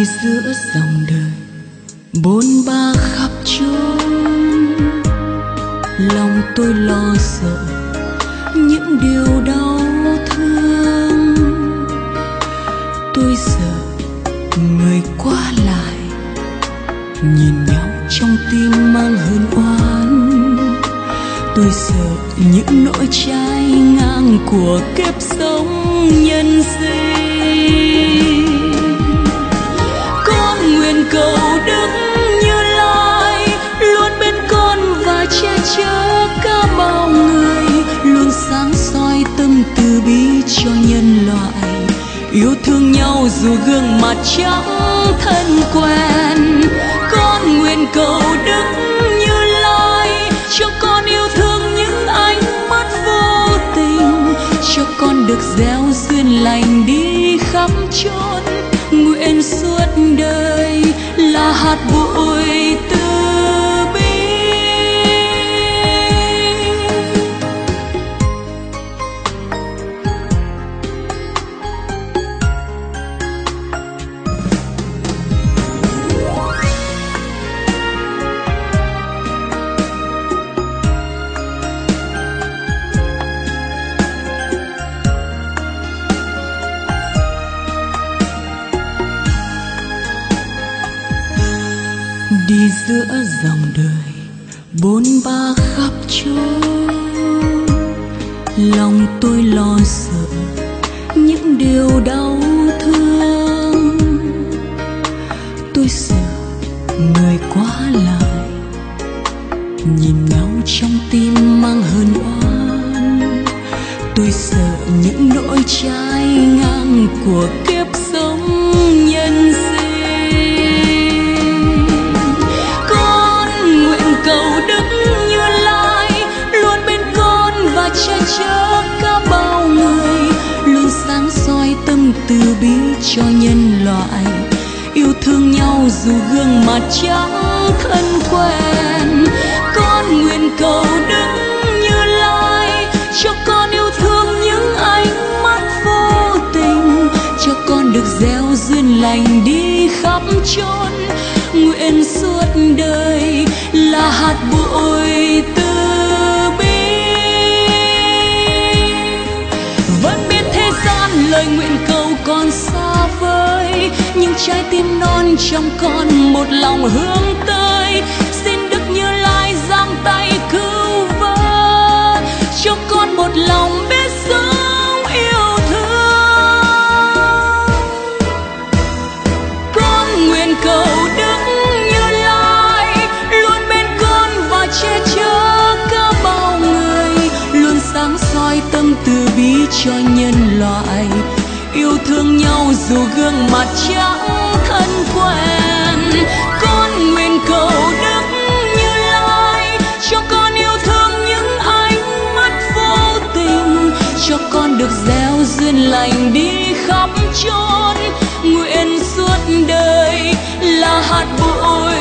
đi giữa dòng đời bôn ba khắp chốn, lòng tôi lo sợ những điều đau thương. Tôi sợ người qua lại nhìn nhau trong tim mang hờn oán. Tôi sợ những nỗi trái ngang của kiếp sống nhân sinh. Con nguyện cầu Đức Như Lai luôn bên con và che chở cả bao người, luôn sáng soi tâm từ bi cho nhân loại, yêu thương nhau dù gương mặt chẳng thân quen. Con nguyện cầu Đức Như Lai cho con yêu thương những ánh mắt vô tình, cho con được gieo duyên lành đi khắp chốn. Nguyện suốt đời là hạt bụi từ bi. Đi giữa dòng đời bôn ba khắp chốn, lòng tôi lo sợ những điều đau thương. Tôi sợ người qua lại nhìn nhau trong tim mang hờn oán. Tôi sợ những nỗi trái ngang của kiếp sống nhân sinh. Cầu Đức Như Lai luôn bên con và che chở cả bao người, luôn sáng soi tâm từ bi cho nhân loại, yêu thương nhau dù gương mặt chẳng thân quen. Con nguyện cầu Đức Như Lai cho con yêu thương những ánh mắt vô tình, cho con được gieo duyên lành đi khắp chốn. Nguyện suốt đời là hạt bụi từ bi. Vẫn biết thế gian lời nguyện cầu còn xa vời, nhưng trái tim non trong con một lòng hướng tới. Xin Đức Như Lai giang tay cứu vớt, cho con một lòng biết sống yêu thương. Con nguyện cầu Đức che chở cả bao người, luôn sáng soi tâm từ bi cho nhân loại, yêu thương nhau dù gương mặt chẳng thân quen. Con nguyện cầu Đức Như Lai cho con yêu thương những ánh mắt vô tình, cho con được gieo duyên lành đi khắp chốn. Nguyện suốt đời là hạt bụi